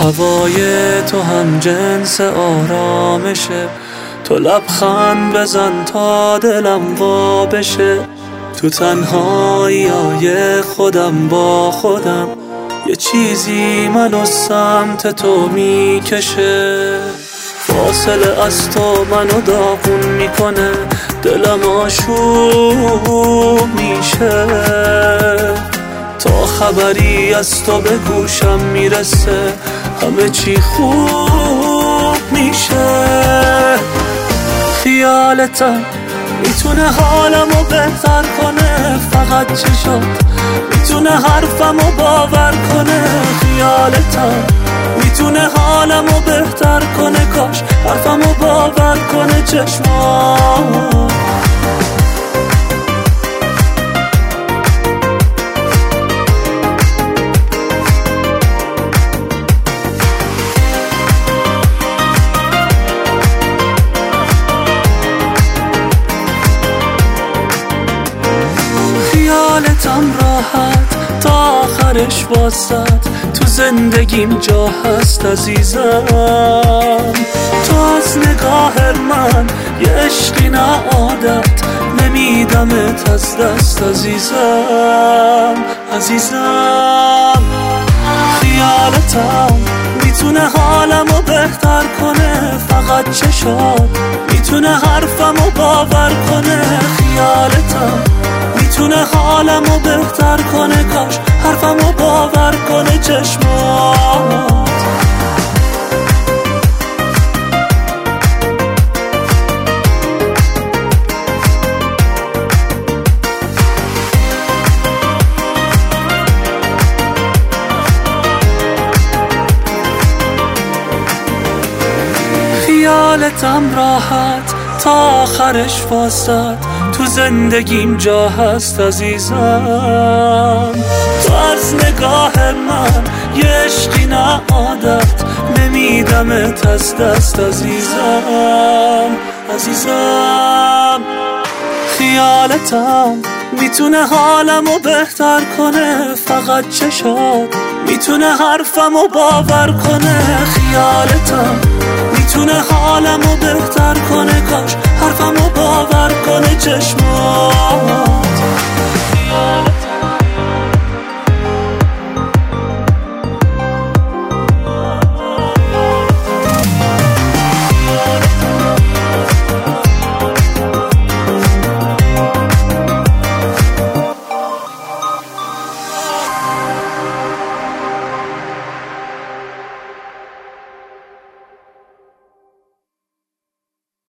هوای تو هم جنس آرامشه، تو لبخند بزن تا دلم وا بشه. تو تنهایی خودم با خودم، یه چیزی منو سمت تو میکشه. فاصله از تو منو داغون میکنه، دلم آشوب میشه. تا خبری از تو به گوشم میرسه، همه چی خوب میشه. خیالتم میتونه حالمو بهتر کنه، فقط چشات میتونه حرفمو باور کنه. خیالتم میتونه حالمو بهتر کنه، کاش حرفمو باور کنه چشمات. خیالتم راحت تا آخرش واسد، تو زندگیم جا هست عزیزم. تو از نگاه من یه عشقی نه عادت، نمیدمت از دست عزیزم. خیالتم میتونه حالمو بهتر کنه، فقط چشات میتونه حرفمو باور کنه. خیالتم میتونه حالمو بهتر کنه، کاش حرفمو باور کنه چشمات. خیالتم راحت تا آخرش واسد، تو زندگیم جا هست عزیزم. تو از نگاه من یه عشقی نه عادت، نمیدمت از دست عزیزم. خیالتم میتونه حالمو بهتر کنه، فقط چشات میتونه حرفمو باور کنه. خیالتم میتونه حالمو بهتر کنه، کاش حرفمو باور کنه چشمات.